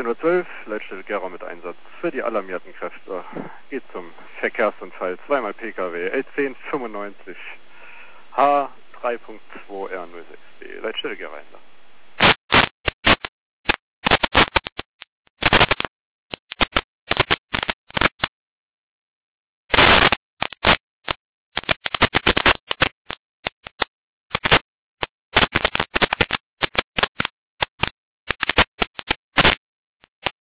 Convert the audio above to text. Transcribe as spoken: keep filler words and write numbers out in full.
achtzehn Uhr zwölf, Leitstelle Gera mit Einsatz für die alarmierten Kräfte. Geht zum Verkehrsunfall, zweimal P K W, L zehn fünfundneunzig H drei Punkt zwei R null sechs B, Leitstelle Gera Einsatz.